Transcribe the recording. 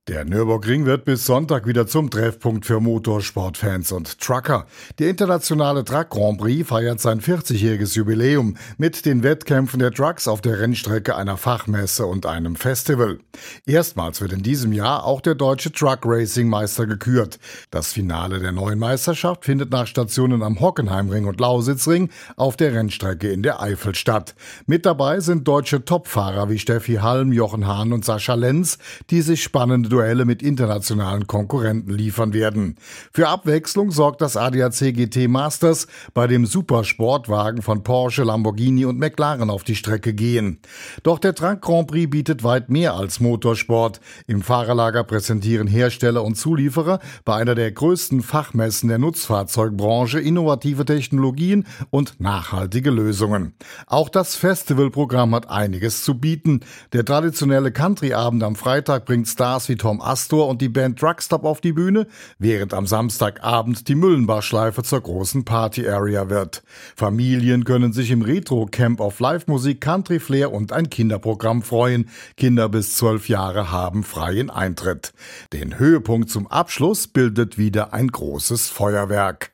Der Nürburgring wird bis Sonntag wieder zum Treffpunkt für Motorsportfans und Trucker. Der internationale Truck Grand Prix feiert sein 40-jähriges Jubiläum mit den Wettkämpfen der Trucks auf der Rennstrecke, einer Fachmesse und einem Festival. Erstmals wird in diesem Jahr auch der deutsche Truck Racing Meister gekürt. Das Finale der neuen Meisterschaft findet nach Stationen am Hockenheimring und Lausitzring auf der Rennstrecke in der Eifel statt. Mit dabei sind deutsche Topfahrer wie Steffi Halm, Jochen Hahn und Sascha Lenz, die sich spannende Duelle mit internationalen Konkurrenten liefern werden. Für Abwechslung sorgt das ADAC GT Masters, bei dem Supersportwagen von Porsche, Lamborghini und McLaren auf die Strecke gehen. Doch der Truck Grand Prix bietet weit mehr als Motorsport. Im Fahrerlager präsentieren Hersteller und Zulieferer bei einer der größten Fachmessen der Nutzfahrzeugbranche innovative Technologien und nachhaltige Lösungen. Auch das Festivalprogramm hat einiges zu bieten. Der traditionelle Country-Abend am Freitag bringt Stars wie Tom Astor und die Band Truckstop auf die Bühne, während am Samstagabend die Müllenbach-Schleife zur großen Party-Area wird. Familien können sich im Retro-Camp auf Live-Musik, Country-Flair und ein Kinderprogramm freuen. Kinder bis 12 Jahre haben freien Eintritt. Den Höhepunkt zum Abschluss bildet wieder ein großes Feuerwerk.